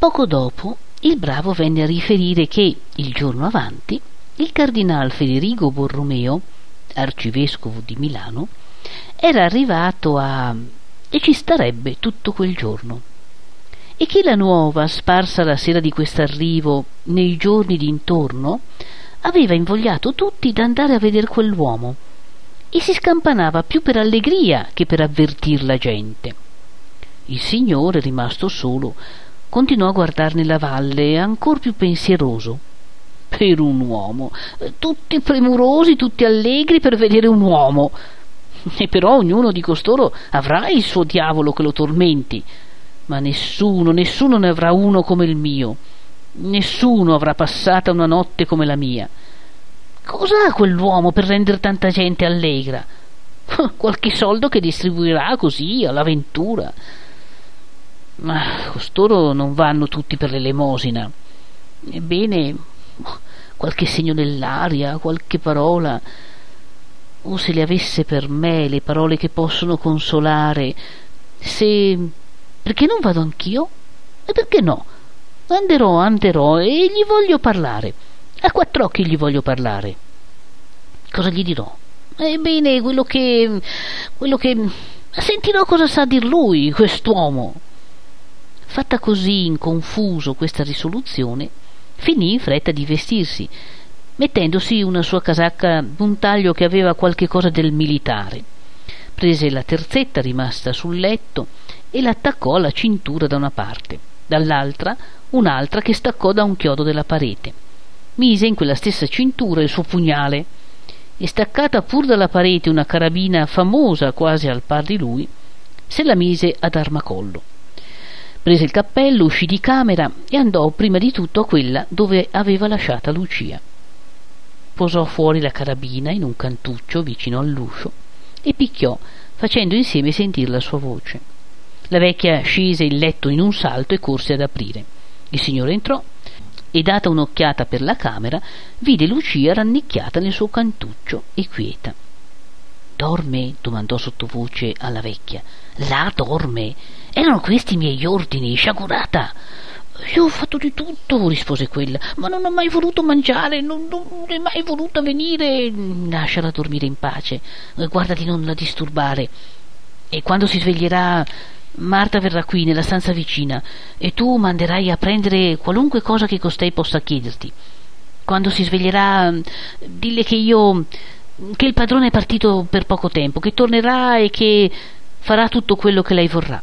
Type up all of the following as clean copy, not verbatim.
Poco dopo il bravo venne a riferire che, il giorno avanti, il cardinal Federigo Borromeo, arcivescovo di Milano, era arrivato e ci starebbe tutto quel giorno, e che la nuova, sparsa la sera di quest'arrivo nei giorni d'intorno, aveva invogliato tutti d'andare a veder quell'uomo, e si scampanava più per allegria che per avvertir la gente. Il signore, rimasto solo, continuò a guardarne la valle, ancor più pensieroso. Per un uomo, tutti premurosi, tutti allegri per vedere un uomo, e però ognuno di costoro avrà il suo diavolo che lo tormenti, ma nessuno ne avrà uno come il mio, nessuno avrà passata una notte come la mia. Cos'ha quell'uomo per rendere tanta gente allegra? Qualche soldo che distribuirà così all'avventura. Ma costoro non vanno tutti per l'elemosina. Ebbene, qualche segno nell'aria, qualche parola, o se le avesse per me le parole che possono consolare, se... Perché non vado anch'io? E perché no? Anderò e gli voglio parlare. A quattro occhi gli voglio parlare. Cosa gli dirò? Ebbene, quello che... Sentirò cosa sa dir lui, quest'uomo. Fatta così in confuso questa risoluzione, finì in fretta di vestirsi, mettendosi una sua casacca d'un taglio che aveva qualche cosa del militare. Prese la terzetta rimasta sul letto e l'attaccò alla cintura da una parte, dall'altra un'altra che staccò da un chiodo della parete. Mise in quella stessa cintura il suo pugnale e, staccata pur dalla parete una carabina famosa quasi al par di lui, se la mise ad armacollo. Prese il cappello, uscì di camera e andò prima di tutto a quella dove aveva lasciata Lucia. Posò fuori la carabina in un cantuccio vicino all'uscio e picchiò, facendo insieme sentir la sua voce. La vecchia scese il letto in un salto e corse ad aprire. Il signore entrò e, data un'occhiata per la camera, vide Lucia rannicchiata nel suo cantuccio e quieta. «Dorme?» domandò sottovoce alla vecchia. «Là dorme? Erano questi i miei ordini, sciagurata!» «Io ho fatto di tutto», rispose quella, «ma non ho mai voluto mangiare, non è mai voluta venire». «Lasciala dormire in pace, guarda di non la disturbare, e quando si sveglierà Marta verrà qui nella stanza vicina e tu manderai a prendere qualunque cosa che costei possa chiederti. Quando si sveglierà, dille che il padrone è partito per poco tempo, che tornerà e che farà tutto quello che lei vorrà».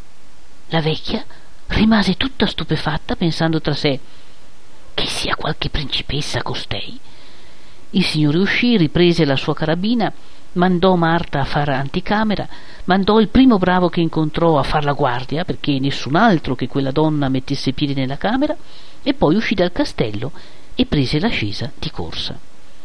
La vecchia rimase tutta stupefatta, pensando tra sé: che sia qualche principessa costei. Il signore uscì, riprese la sua carabina, mandò Marta a far anticamera, mandò il primo bravo che incontrò a far la guardia, perché nessun altro che quella donna mettesse piedi nella camera, e poi uscì dal castello e prese l'ascesa di corsa.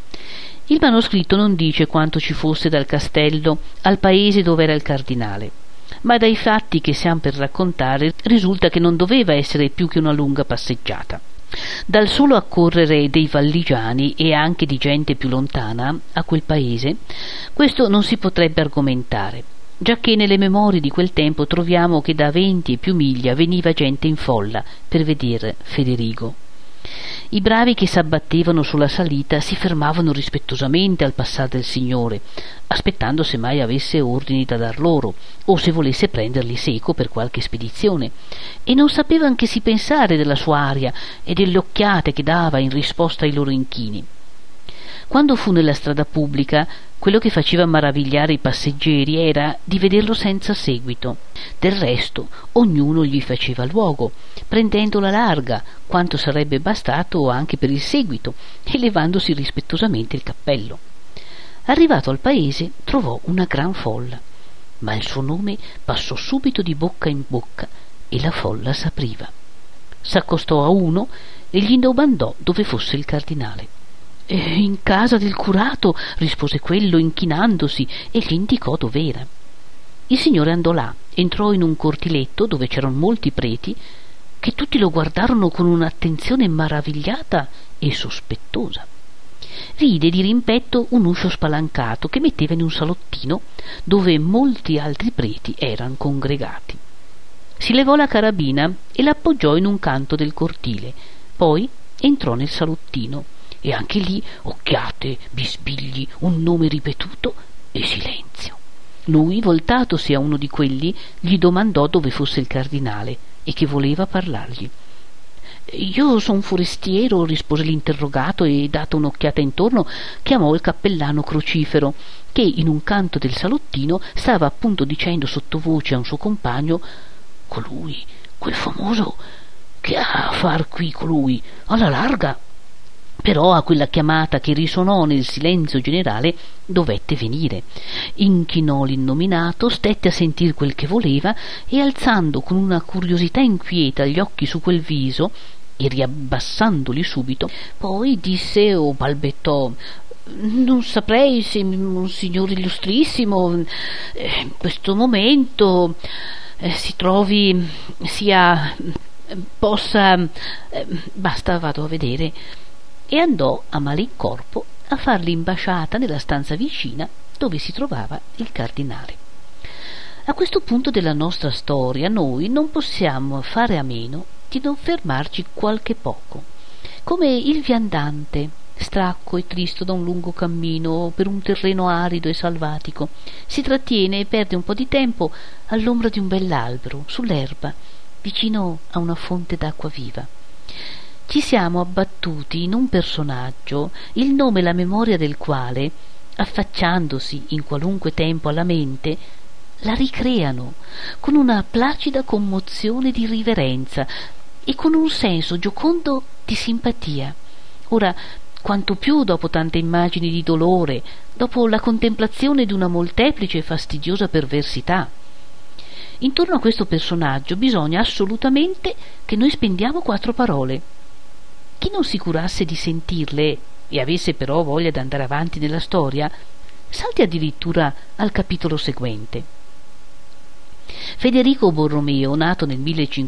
Il manoscritto non dice quanto ci fosse dal castello al paese dove era il cardinale, ma dai fatti che siamo per raccontare risulta che non doveva essere più che una lunga passeggiata. Dal solo accorrere dei valligiani e anche di gente più lontana a quel paese, questo non si potrebbe argomentare, giacché nelle memorie di quel tempo troviamo che da 20 e più miglia veniva gente in folla per vedere Federigo. I bravi che s'abbattevano sulla salita si fermavano rispettosamente al passar del signore, aspettando se mai avesse ordini da dar loro, o se volesse prenderli seco per qualche spedizione, e non sapevan che si pensare della sua aria e delle occhiate che dava in risposta ai loro inchini. Quando fu nella strada pubblica, quello che faceva maravigliare i passeggeri era di vederlo senza seguito. Del resto ognuno gli faceva luogo, prendendola larga quanto sarebbe bastato anche per il seguito e levandosi rispettosamente il cappello. Arrivato al paese trovò una gran folla, ma il suo nome passò subito di bocca in bocca e la folla s'apriva. S'accostò a uno e gli domandò dove fosse il cardinale. «In casa del curato», rispose quello inchinandosi, e gli indicò dov'era. Il signore andò là, entrò in un cortiletto dove c'erano molti preti, che tutti lo guardarono con un'attenzione maravigliata e sospettosa. Vide di rimpetto un uscio spalancato che metteva in un salottino dove molti altri preti eran congregati. si levò la carabina e l'appoggiò in un canto del cortile, poi entrò nel salottino e anche lì occhiate, bisbigli, un nome ripetuto e silenzio. Lui, voltatosi a uno di quelli, gli domandò dove fosse il cardinale e che voleva parlargli. «Io son forestiero», rispose l'interrogato, e data un'occhiata intorno chiamò il cappellano Crocifero, che in un canto del salottino stava appunto dicendo sottovoce a un suo compagno: «Colui, quel famoso, che ha a far qui colui, alla larga?» Però a quella chiamata, che risonò nel silenzio generale, dovette venire. Inchinò l'innominato, stette a sentir quel che voleva e, alzando con una curiosità inquieta gli occhi su quel viso e riabbassandoli subito, poi disse o balbettò: «Non saprei se monsignore illustrissimo in questo momento si trovi, possa, basta, vado a vedere», e andò a malincorpo a far l'imbasciata nella stanza vicina dove si trovava il cardinale. A questo punto della nostra storia noi non possiamo fare a meno di non fermarci qualche poco, come il viandante, stracco e tristo da un lungo cammino per un terreno arido e salvatico, si trattiene e perde un po' di tempo all'ombra di un bell'albero, sull'erba, vicino a una fonte d'acqua viva. Ci siamo abbattuti in un personaggio, il nome e la memoria del quale, affacciandosi in qualunque tempo alla mente, la ricreano con una placida commozione di riverenza e con un senso giocondo di simpatia. Ora, quanto più dopo tante immagini di dolore, dopo la contemplazione di una molteplice e fastidiosa perversità. Intorno a questo personaggio bisogna assolutamente che noi spendiamo 4 parole. Chi non si curasse di sentirle e avesse però voglia d'andare avanti nella storia, salti addirittura al capitolo seguente. Federico Borromeo, nato nel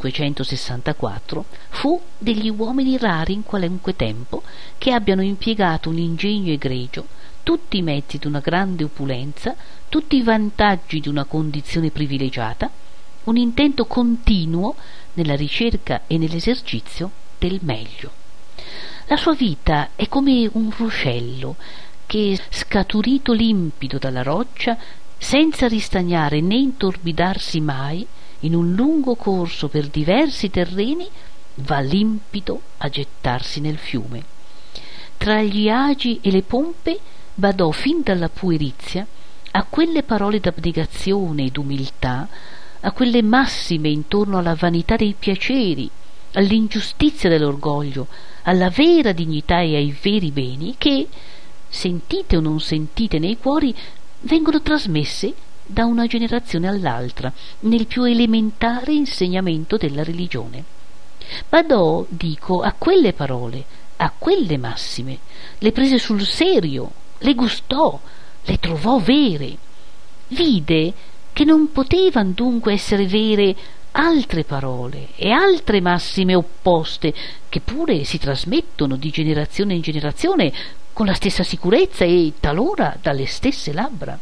1564, fu degli uomini rari in qualunque tempo che abbiano impiegato un ingegno egregio, tutti i mezzi d'una grande opulenza, tutti i vantaggi di una condizione privilegiata, un intento continuo nella ricerca e nell'esercizio del meglio. La sua vita è come un ruscello che, scaturito limpido dalla roccia, senza ristagnare né intorbidarsi mai, in un lungo corso per diversi terreni, va limpido a gettarsi nel fiume. Tra gli agi e le pompe badò fin dalla puerizia a quelle parole d'abnegazione e d'umiltà, a quelle massime intorno alla vanità dei piaceri, all'ingiustizia dell'orgoglio, alla vera dignità e ai veri beni che, sentite o non sentite nei cuori, vengono trasmesse da una generazione all'altra nel più elementare insegnamento della religione. Badò, dico, a quelle parole, a quelle massime, le prese sul serio, le gustò, le trovò vere, vide che non potevan dunque essere vere altre parole e altre massime opposte, che pure si trasmettono di generazione in generazione con la stessa sicurezza e talora dalle stesse labbra.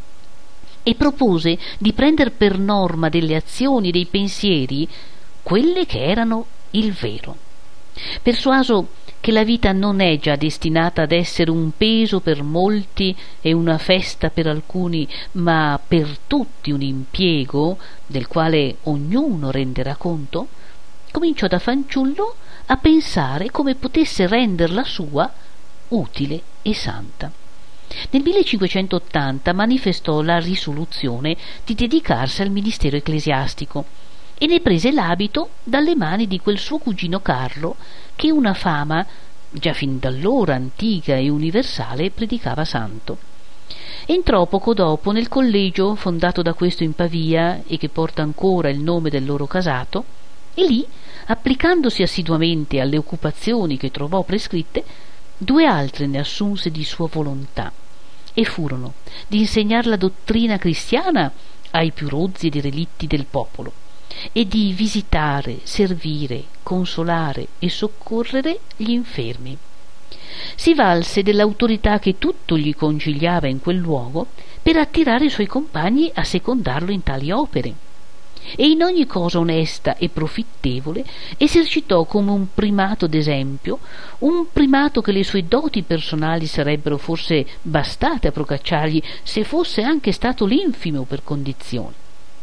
E propose di prender per norma delle azioni e dei pensieri quelle che erano il vero, persuaso che la vita non è già destinata ad essere un peso per molti e una festa per alcuni, ma per tutti un impiego del quale ognuno renderà conto, cominciò da fanciullo a pensare come potesse renderla sua utile e santa. Nel 1580 manifestò la risoluzione di dedicarsi al ministero ecclesiastico e ne prese l'abito dalle mani di quel suo cugino Carlo, che una fama già fin d'allora antica e universale predicava santo. Entrò poco dopo nel collegio fondato da questo in Pavia e che porta ancora il nome del loro casato, e lì, applicandosi assiduamente alle occupazioni che trovò prescritte, 2 altre ne assunse di sua volontà, e furono di insegnar la dottrina cristiana ai più rozzi ed relitti del popolo, e di visitare, servire, consolare e soccorrere gli infermi. Si valse dell'autorità che tutto gli consigliava in quel luogo per attirare i suoi compagni a secondarlo in tali opere. e in ogni cosa onesta e profittevole esercitò come un primato d'esempio, un primato che le sue doti personali sarebbero forse bastate a procacciargli se fosse anche stato l'infimo per condizione.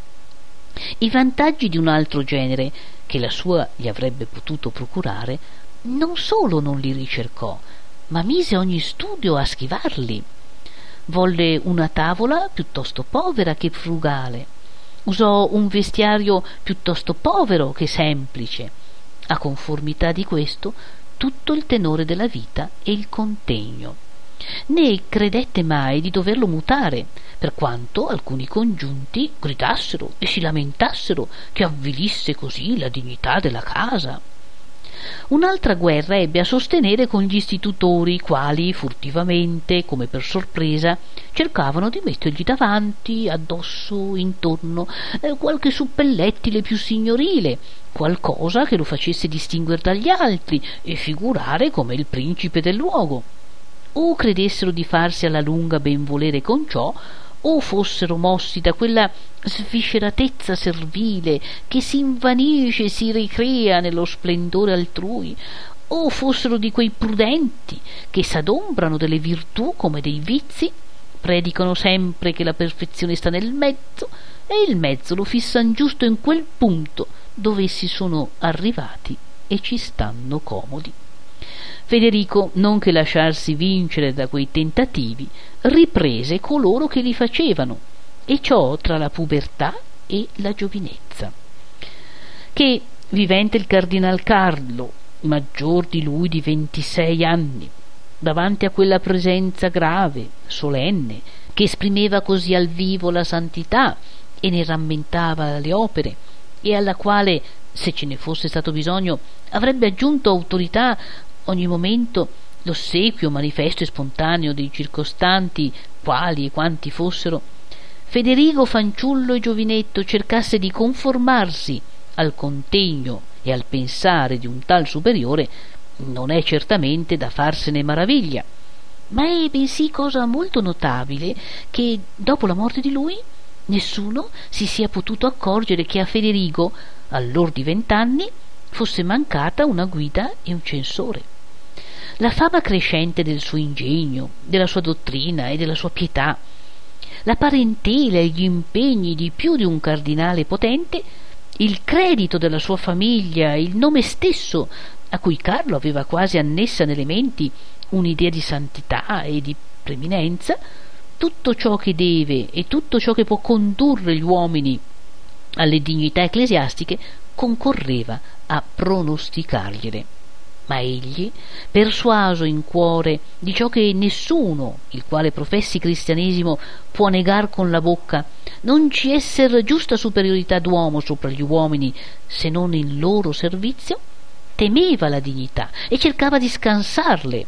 I vantaggi di un altro genere che la sua gli avrebbe potuto procurare non solo non li ricercò, ma mise ogni studio a schivarli. Volle una tavola piuttosto povera che frugale, usò un vestiario piuttosto povero che semplice. A conformità di questo tutto il tenore della vita e il contegno. Né credette mai di doverlo mutare, per quanto alcuni congiunti gridassero e si lamentassero che avvilisse così la dignità della casa. Un'altra guerra ebbe a sostenere con gli istitutori, i quali furtivamente, come per sorpresa, cercavano di mettergli davanti, addosso, intorno, qualche suppellettile più signorile, qualcosa che lo facesse distinguere dagli altri e figurare come il principe del luogo. O credessero di farsi alla lunga ben volere con ciò, o fossero mossi da quella svisceratezza servile che si invanisce e si ricrea nello splendore altrui, o fossero di quei prudenti che s'adombrano delle virtù come dei vizi, predicano sempre che la perfezione sta nel mezzo e il mezzo lo fissan giusto in quel punto dove essi sono arrivati e ci stanno comodi. Federico, non che lasciarsi vincere da quei tentativi, riprese coloro che li facevano, e ciò tra la pubertà e la giovinezza. Che, vivente il cardinal Carlo, maggior di lui di 26 anni, davanti a quella presenza grave, solenne, che esprimeva così al vivo la santità e ne rammentava le opere, e alla quale, se ce ne fosse stato bisogno, avrebbe aggiunto autorità ogni momento l'ossequio manifesto e spontaneo dei circostanti, quali e quanti fossero, Federico, fanciullo e giovinetto, cercasse di conformarsi al contegno e al pensare di un tal superiore, non è certamente da farsene maraviglia, ma è bensì cosa molto notabile che dopo la morte di lui nessuno si sia potuto accorgere che a Federico, all'or di 20 anni, fosse mancata una guida e un censore. La fama crescente del suo ingegno, della sua dottrina e della sua pietà, la parentela e gli impegni di più di un cardinale potente, il credito della sua famiglia, il nome stesso a cui Carlo aveva quasi annessa nelle menti un'idea di santità e di preminenza, tutto ciò che deve e tutto ciò che può condurre gli uomini alle dignità ecclesiastiche concorreva a pronosticargliele. Ma egli, persuaso in cuore di ciò che nessuno, il quale professi cristianesimo, può negar con la bocca, non ci esser giusta superiorità d'uomo sopra gli uomini se non in loro servizio, temeva la dignità e cercava di scansarle.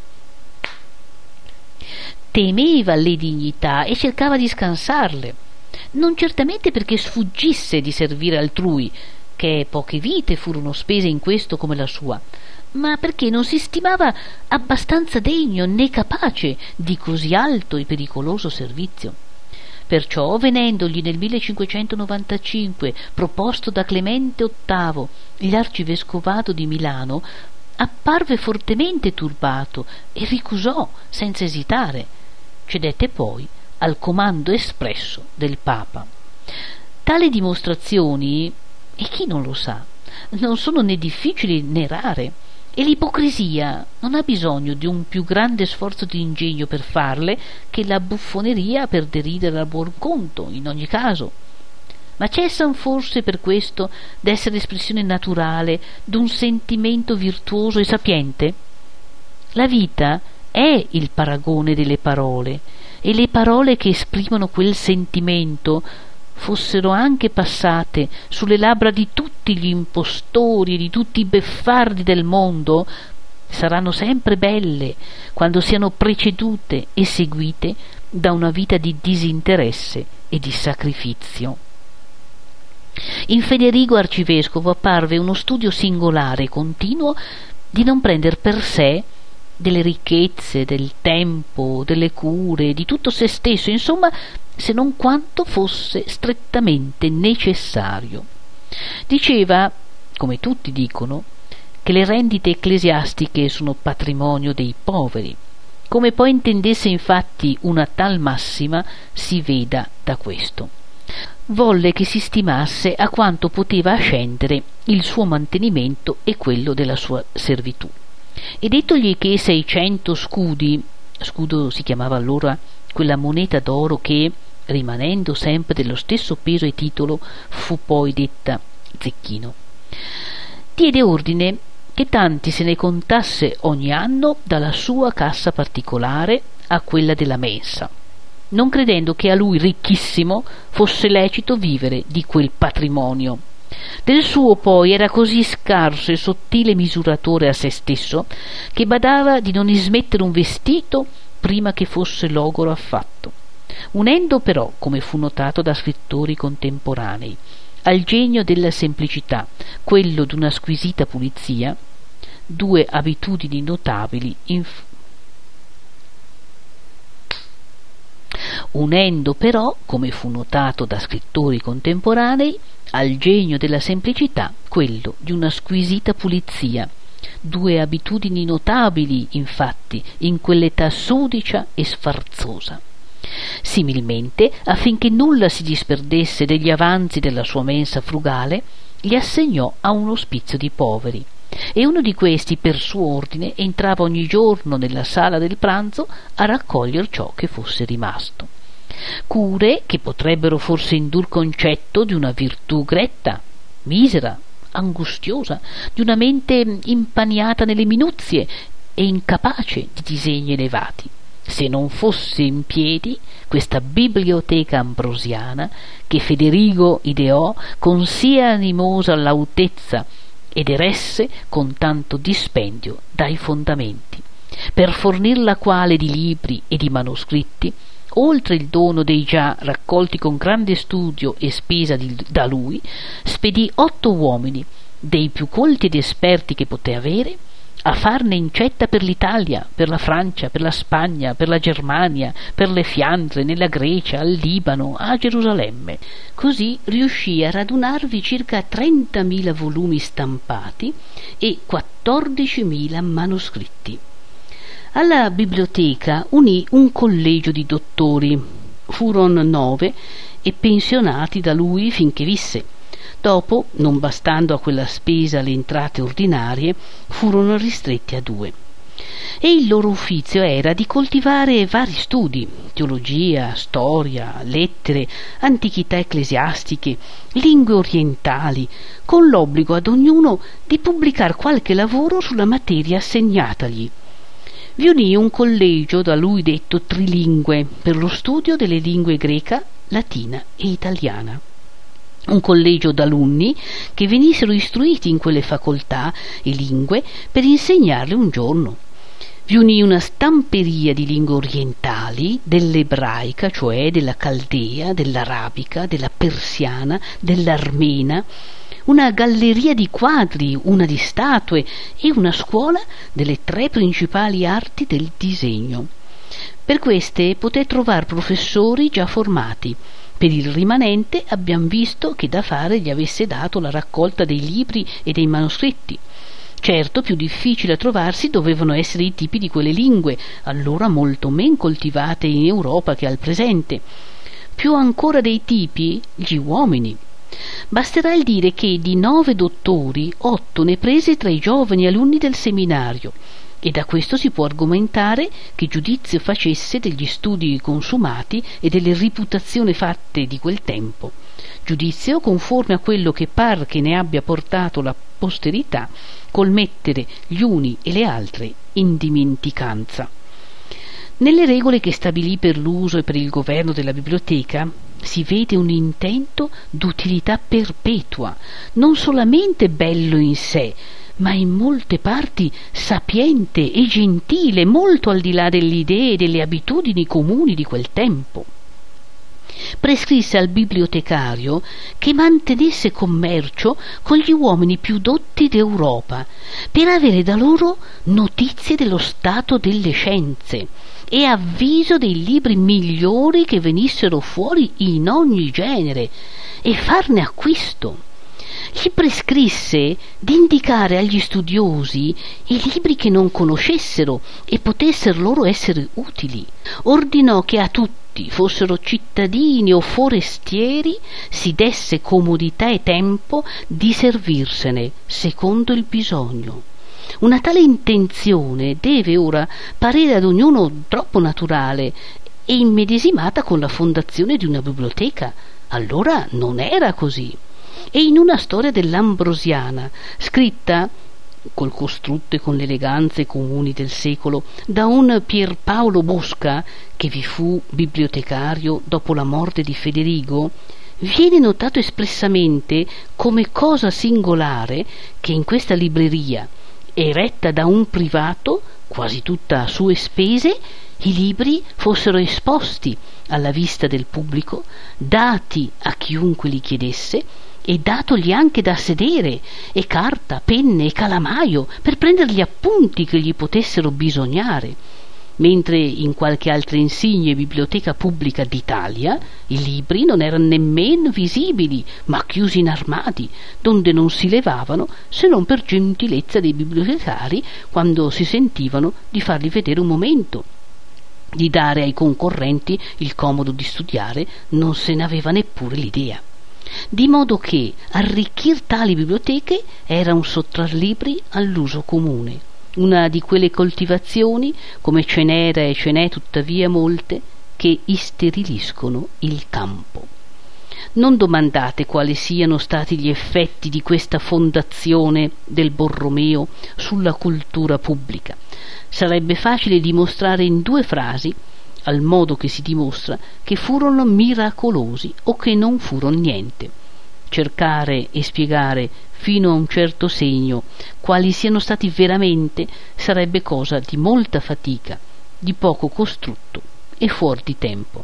Temeva le dignità e cercava di scansarle, non certamente perché sfuggisse di servire altrui, che poche vite furono spese in questo come la sua, ma perché non si stimava abbastanza degno né capace di così alto e pericoloso servizio. Perciò, venendogli nel 1595 proposto da Clemente VIII l'arcivescovato di Milano, apparve fortemente turbato e ricusò senza esitare. Cedette poi al comando espresso del Papa. Tali dimostrazioni, e chi non lo sa, non sono né difficili né rare, e l'ipocrisia non ha bisogno di un più grande sforzo di ingegno per farle che la buffoneria per deridere a buon conto in ogni caso. Ma cessan forse per questo d'essere espressione naturale d'un sentimento virtuoso e sapiente? La vita è il paragone delle parole, e le parole che esprimono quel sentimento, fossero anche passate sulle labbra di tutti gli impostori e di tutti i beffardi del mondo, saranno sempre belle quando siano precedute e seguite da una vita di disinteresse e di sacrificio. In Federico arcivescovo apparve uno studio singolare e continuo di non prender per sé delle ricchezze, del tempo, delle cure, di tutto se stesso, insomma se non quanto fosse strettamente necessario. Diceva, come tutti dicono, che le rendite ecclesiastiche sono patrimonio dei poveri. Come poi intendesse infatti una tal massima si veda da questo. Volle che si stimasse a quanto poteva ascendere il suo mantenimento e quello della sua servitù. E dettogli che 600 scudi, scudo si chiamava allora quella moneta d'oro che, rimanendo sempre dello stesso peso e titolo, fu poi detta zecchino, diede ordine che tanti se ne contasse ogni anno dalla sua cassa particolare a quella della mensa, non credendo che a lui ricchissimo fosse lecito vivere di quel patrimonio. Del suo poi era così scarso e sottile misuratore a se stesso che badava di non ismettere un vestito prima che fosse logoro affatto, unendo però, come fu notato da scrittori contemporanei, al genio della semplicità quello d'una squisita pulizia, due abitudini notabili unendo però, come fu notato da scrittori contemporanei, al genio della semplicità quello di una squisita pulizia, due abitudini notabili infatti in quell'età sudicia e sfarzosa. Similmente, affinché nulla si disperdesse degli avanzi della sua mensa frugale, li assegnò a un ospizio di poveri, e uno di questi, per suo ordine, entrava ogni giorno nella sala del pranzo a raccoglier ciò che fosse rimasto. Cure che potrebbero forse indur concetto di una virtù gretta, misera, angustiosa, di una mente impaniata nelle minuzie e incapace di disegni elevati, se non fosse in piedi questa biblioteca ambrosiana che Federigo ideò con sia animosa lautezza ed eresse con tanto dispendio dai fondamenti, per fornir la quale di libri e di manoscritti, oltre il dono dei già raccolti con grande studio e spesa da lui, spedì 8 uomini, dei più colti ed esperti che poté avere, a farne incetta per l'Italia, per la Francia, per la Spagna, per la Germania, per le Fiandre, nella Grecia, al Libano, a Gerusalemme. Così riuscì a radunarvi circa 30.000 volumi stampati e 14.000 manoscritti. Alla biblioteca unì un collegio di dottori. Furono 9 e pensionati da lui finché visse. Dopo, non bastando a quella spesa le entrate ordinarie, furono ristretti a 2. E il loro ufficio era di coltivare vari studi, teologia, storia, lettere, antichità ecclesiastiche, lingue orientali, con l'obbligo ad ognuno di pubblicar qualche lavoro sulla materia assegnatagli. Vi unì un collegio da lui detto trilingue per lo studio delle lingue greca, latina e italiana. Un collegio d'alunni che venissero istruiti in quelle facoltà e lingue per insegnarle un giorno. Vi unì una stamperia di lingue orientali, dell'ebraica, cioè della caldea, dell'arabica, della persiana, dell'armena, una galleria di quadri, una di statue e una scuola delle 3 principali arti del disegno. Per queste poté trovar professori già formati. Per il rimanente abbiam visto che da fare gli avesse dato la raccolta dei libri e dei manoscritti. Certo, più difficile a trovarsi dovevano essere i tipi di quelle lingue, allora molto men coltivate in Europa che al presente. Più ancora dei tipi, gli uomini. Basterà il dire che di 9 dottori, 8 ne prese tra i giovani alunni del seminario, e da questo si può argomentare che giudizio facesse degli studi consumati e delle riputazioni fatte di quel tempo, giudizio conforme a quello che par che ne abbia portato la posterità col mettere gli uni e le altre in dimenticanza. Nelle regole che stabilì per l'uso e per il governo della biblioteca si vede un intento d'utilità perpetua, non solamente bello in sé, ma in molte parti sapiente e gentile, molto al di là delle idee e delle abitudini comuni di quel tempo. Prescrisse al bibliotecario che mantenesse commercio con gli uomini più dotti d'Europa per avere da loro notizie dello stato delle scienze e avviso dei libri migliori che venissero fuori in ogni genere e farne acquisto. Gli prescrisse di indicare agli studiosi i libri che non conoscessero e potessero loro essere utili. Ordinò che a tutti, fossero cittadini o forestieri, si desse comodità e tempo di servirsene secondo il bisogno. Una tale intenzione deve ora parere ad ognuno troppo naturale e immedesimata con la fondazione di una biblioteca. Allora non era così. E in una storia dell'Ambrosiana, scritta col costrutto e con le eleganze comuni del secolo da un Pierpaolo Bosca, che vi fu bibliotecario dopo la morte di Federigo, viene notato espressamente come cosa singolare che in questa libreria, eretta da un privato, quasi tutta a sue spese, i libri fossero esposti alla vista del pubblico, dati a chiunque li chiedesse, e datogli anche da sedere, e carta, penne e calamaio per prendere gli appunti che gli potessero bisognare, mentre in qualche altra insigne biblioteca pubblica d'Italia i libri non erano nemmeno visibili, ma chiusi in armadi, donde non si levavano se non per gentilezza dei bibliotecari quando si sentivano di farli vedere un momento. Di dare ai concorrenti il comodo di studiare non se ne aveva neppure l'idea. Di modo che arricchir tali biblioteche era un sottrar libri all'uso comune, una di quelle coltivazioni, come ce n'era e ce n'è tuttavia molte, che isteriliscono il campo. Non domandate quali siano stati gli effetti di questa fondazione del Borromeo sulla cultura pubblica. Sarebbe facile dimostrare in 2 frasi, al modo che si dimostra, che furono miracolosi o che non furono niente. Cercare e spiegare fino a un certo segno quali siano stati veramente sarebbe cosa di molta fatica, di poco costrutto e fuor di tempo.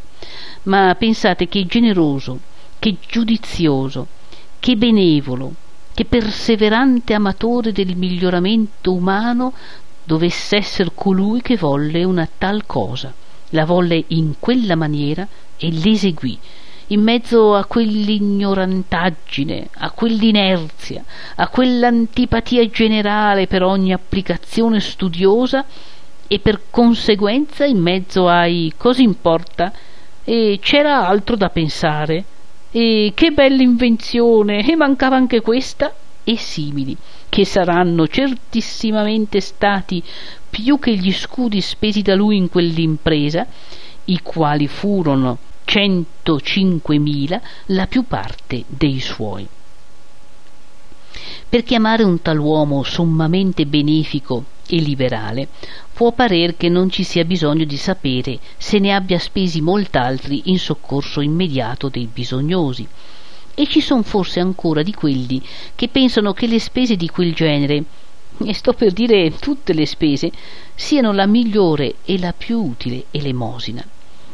Ma pensate che generoso, che giudizioso, che benevolo, che perseverante amatore del miglioramento umano dovesse essere colui che volle una tal cosa, la volle in quella maniera e l'eseguì, in mezzo a quell'ignorantaggine, a quell'inerzia, a quell'antipatia generale per ogni applicazione studiosa e per conseguenza in mezzo ai «cosa importa?» e «c'era altro da pensare» e «che bella invenzione» e «mancava anche questa» e simili, che saranno certissimamente stati più che gli scudi spesi da lui in quell'impresa, i quali furono 105.000, la più parte dei suoi. Per chiamare un tal uomo sommamente benefico e liberale, può parer che non ci sia bisogno di sapere se ne abbia spesi molt'altri in soccorso immediato dei bisognosi, e ci son forse ancora di quelli che pensano che le spese di quel genere, e sto per dire tutte le spese, siano la migliore e la più utile elemosina.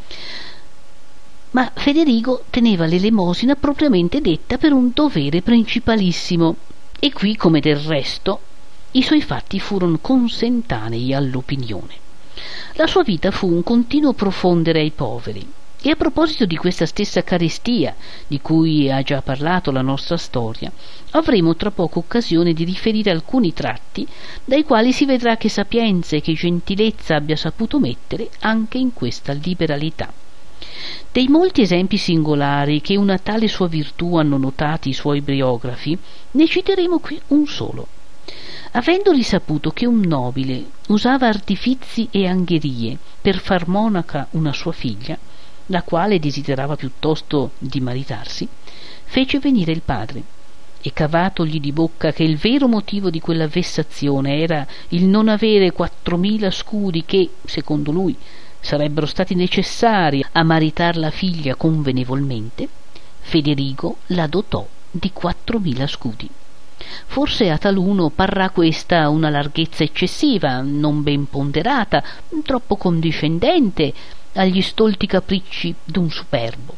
Ma Federigo teneva l'elemosina propriamente detta per un dovere principalissimo, e qui, come del resto, i suoi fatti furono consentanei all'opinione. La sua vita fu un continuo profondere ai poveri, e a proposito di questa stessa carestia di cui ha già parlato la nostra storia, avremo tra poco occasione di riferire alcuni tratti dai quali si vedrà che sapienza e che gentilezza abbia saputo mettere anche in questa liberalità. Dei molti esempi singolari che una tale sua virtù hanno notati i suoi biografi, ne citeremo qui un solo. Avendoli saputo che un nobile usava artifizi e angherie per far monaca una sua figlia, la quale desiderava piuttosto di maritarsi, fece venire il padre, e cavatogli di bocca che il vero motivo di quella vessazione era il non avere 4.000 scudi che, secondo lui, sarebbero stati necessari a maritar la figlia convenevolmente, Federigo la dotò di 4.000 scudi. Forse a taluno parrà questa una larghezza eccessiva, non ben ponderata, troppo condiscendente agli stolti capricci d'un superbo,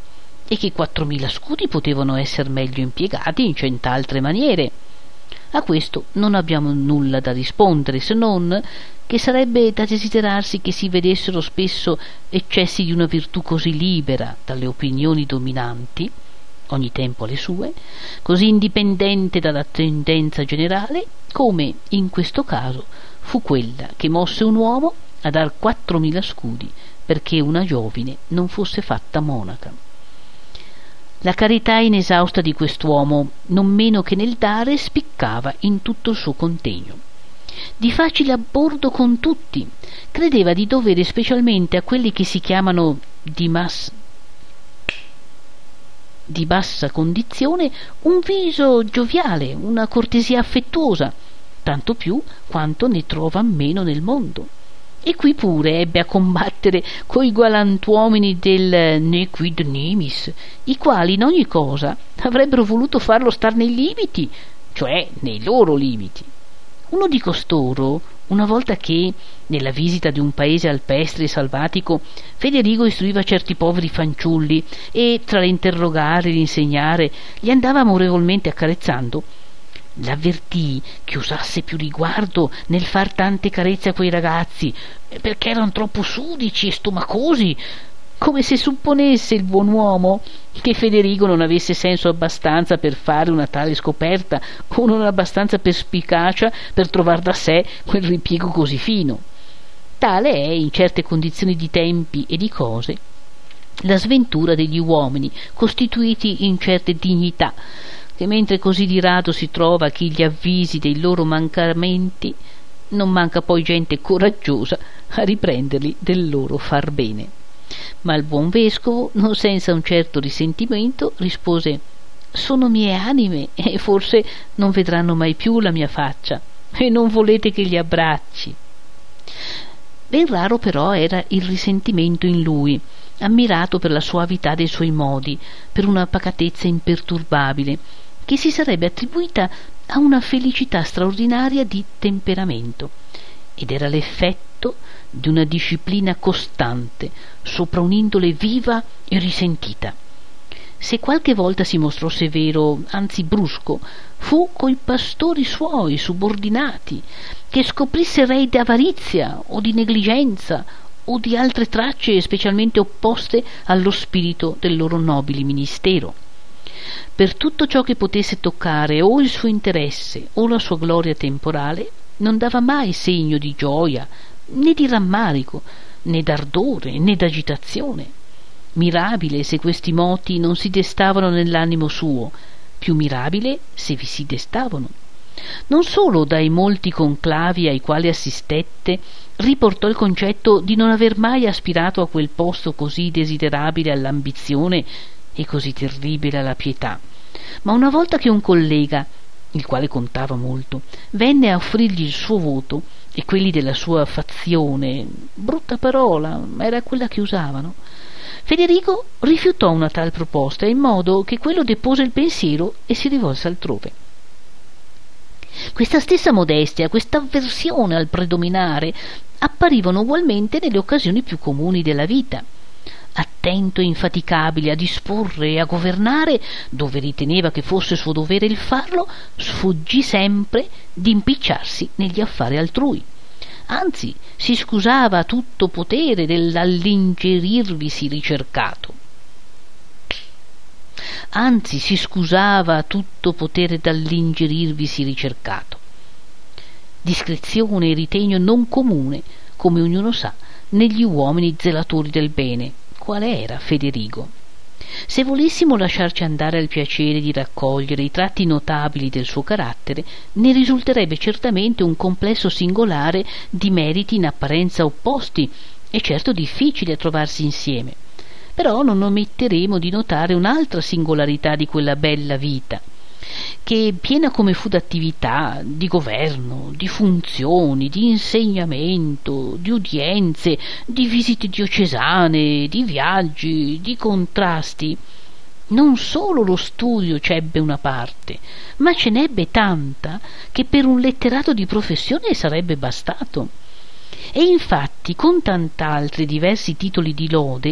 e che 4.000 scudi potevano essere meglio impiegati in cent'altre maniere. A questo non abbiamo nulla da rispondere, se non che sarebbe da desiderarsi che si vedessero spesso eccessi di una virtù così libera dalle opinioni dominanti, ogni tempo le sue, così indipendente dalla tendenza generale, come in questo caso fu quella che mosse un uomo a dar 4.000 scudi perché una giovine non fosse fatta monaca. La carità inesausta di quest'uomo, non meno che nel dare, spiccava in tutto il suo contegno. Di facile abbordo con tutti, credeva di dovere specialmente a quelli che si chiamano di bassa condizione un viso gioviale, una cortesia affettuosa, tanto più quanto ne trova meno nel mondo. E qui pure ebbe a combattere coi galantuomini del ne quid nimis, i quali in ogni cosa avrebbero voluto farlo star nei limiti, cioè nei loro limiti. Uno di costoro, una volta che, nella visita di un paese alpestre e salvatico, Federigo istruiva certi poveri fanciulli e, tra l'interrogare e l'insegnare, li andava amorevolmente accarezzando, l'avvertì che usasse più riguardo nel far tante carezze a quei ragazzi, perché erano troppo sudici e stomacosi, come se supponesse il buon uomo che Federigo non avesse senso abbastanza per fare una tale scoperta o non abbastanza perspicacia per trovar da sé quel ripiego così fino. Tale è, in certe condizioni di tempi e di cose, la sventura degli uomini costituiti in certe dignità, che mentre così di rado si trova chi gli avvisi dei loro mancamenti, non manca poi gente coraggiosa a riprenderli del loro far bene. Ma il buon vescovo, non senza un certo risentimento, rispose: sono mie anime e forse non vedranno mai più la mia faccia e non volete che li abbracci. Ben raro però era il risentimento in lui, ammirato per la soavità dei suoi modi, per una pacatezza imperturbabile che si sarebbe attribuita a una felicità straordinaria di temperamento, ed era l'effetto di una disciplina costante sopra un'indole viva e risentita. Se qualche volta si mostrò severo, anzi brusco, fu coi pastori suoi subordinati, che scoprisse rei d'avarizia o di negligenza o di altre tracce specialmente opposte allo spirito del loro nobile ministero. Per tutto ciò che potesse toccare o il suo interesse o la sua gloria temporale, non dava mai segno di gioia, né di rammarico, né d'ardore, né d'agitazione. Mirabile se questi moti non si destavano nell'animo suo, più mirabile se vi si destavano. Non solo dai molti conclavi ai quali assistette riportò il concetto di non aver mai aspirato a quel posto così desiderabile all'ambizione e così terribile alla pietà, ma una volta che un collega, il quale contava molto, venne a offrirgli il suo voto e quelli della sua fazione, brutta parola, ma era quella che usavano, Federigo rifiutò una tal proposta, in modo che quello depose il pensiero e si rivolse altrove. Questa stessa modestia, questa avversione al predominare apparivano ugualmente nelle occasioni più comuni della vita. Attento e infaticabile a disporre e a governare, dove riteneva che fosse suo dovere il farlo, sfuggì sempre di impicciarsi negli affari altrui. Anzi, si scusava a tutto potere dall'ingerirvisi ricercato. Discrezione e ritegno non comune, come ognuno sa, negli uomini zelatori del bene, quale era Federigo. Se volessimo lasciarci andare al piacere di raccogliere i tratti notabili del suo carattere, ne risulterebbe certamente un complesso singolare di meriti in apparenza opposti e certo difficili a trovarsi insieme. Però non ometteremo di notare un'altra singolarità di quella bella vita, che, piena come fu d'attività, di governo, di funzioni, di insegnamento, di udienze, di visite diocesane, di viaggi, di contrasti, non solo lo studio c'ebbe una parte, ma ce n'ebbe tanta che per un letterato di professione sarebbe bastato. E infatti, con tant'altri diversi titoli di lode,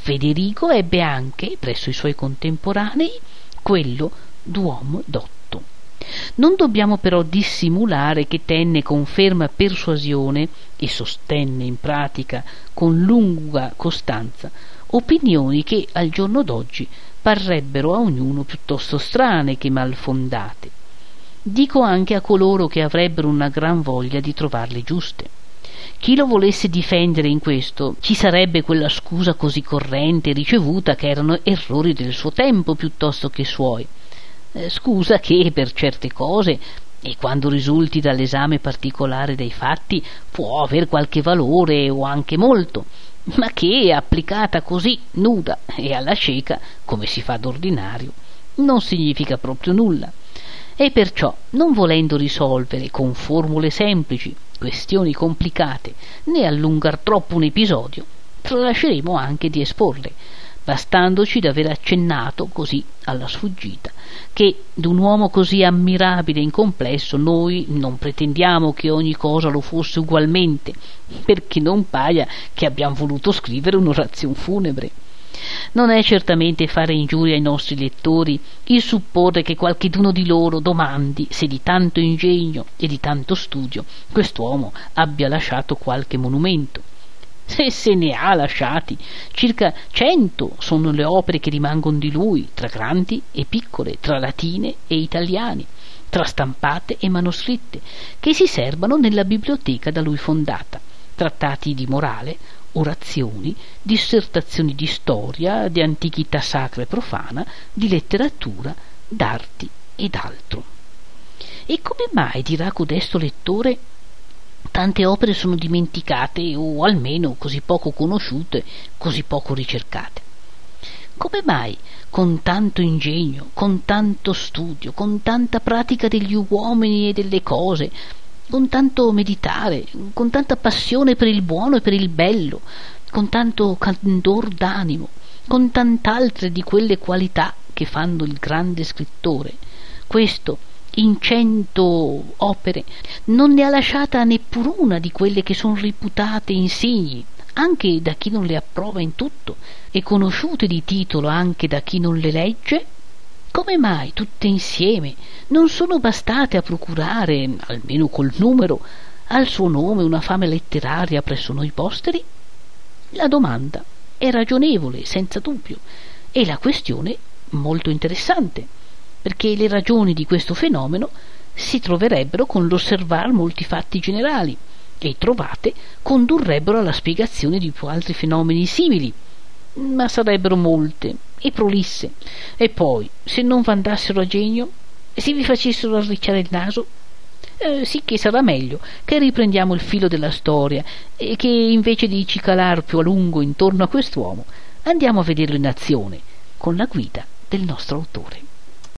Federico ebbe anche, presso i suoi contemporanei, quello d'uomo dotto. Non dobbiamo però dissimulare che tenne con ferma persuasione e sostenne in pratica con lunga costanza opinioni che al giorno d'oggi parrebbero a ognuno piuttosto strane che mal fondate. Dico anche a coloro che avrebbero una gran voglia di trovarle giuste. Chi lo volesse difendere in questo, ci sarebbe quella scusa così corrente e ricevuta che erano errori del suo tempo piuttosto che suoi. Scusa che per certe cose, e quando risulti dall'esame particolare dei fatti, può aver qualche valore o anche molto, ma che applicata così nuda e alla cieca, come si fa d'ordinario, non significa proprio nulla. E perciò, non volendo risolvere con formule semplici questioni complicate né allungar troppo un episodio, tralasceremo anche di esporle, bastandoci d'aver accennato così alla sfuggita che d'un uomo così ammirabile in complesso noi non pretendiamo che ogni cosa lo fosse ugualmente, perché non paia che abbiam voluto scrivere un'orazione funebre. Non è certamente fare ingiuria ai nostri lettori il supporre che qualcheduno di loro domandi se di tanto ingegno e di tanto studio quest'uomo abbia lasciato qualche monumento. Se ne ha lasciati, circa 100 sono le opere che rimangono di lui, tra grandi e piccole, tra latine e italiane, tra stampate e manoscritte, che si serbano nella biblioteca da lui fondata, trattati di morale, orazioni, dissertazioni di storia, di antichità sacra e profana, di letteratura, d'arti ed altro. E come mai, dirà codesto lettore, tante opere sono dimenticate o almeno così poco conosciute, così poco ricercate? Come mai con tanto ingegno, con tanto studio, con tanta pratica degli uomini e delle cose, con tanto meditare, con tanta passione per il buono e per il bello, con tanto candor d'animo, con tant'altre di quelle qualità che fanno il grande scrittore, questo in 100 opere non ne ha lasciata neppur una di quelle che sono riputate insigni anche da chi non le approva in tutto e conosciute di titolo anche da chi non le legge? Come mai tutte insieme non sono bastate a procurare, almeno col numero, al suo nome una fama letteraria presso noi posteri? La domanda è ragionevole, senza dubbio, e la questione molto interessante, perché le ragioni di questo fenomeno si troverebbero con l'osservar molti fatti generali e trovate condurrebbero alla spiegazione di più altri fenomeni simili, ma sarebbero molte e prolisse, e poi se non vantassero a genio, se vi facessero arricciare il naso, sì che sarà meglio che riprendiamo il filo della storia e che invece di cicalar più a lungo intorno a quest'uomo andiamo a vederlo in azione con la guida del nostro autore.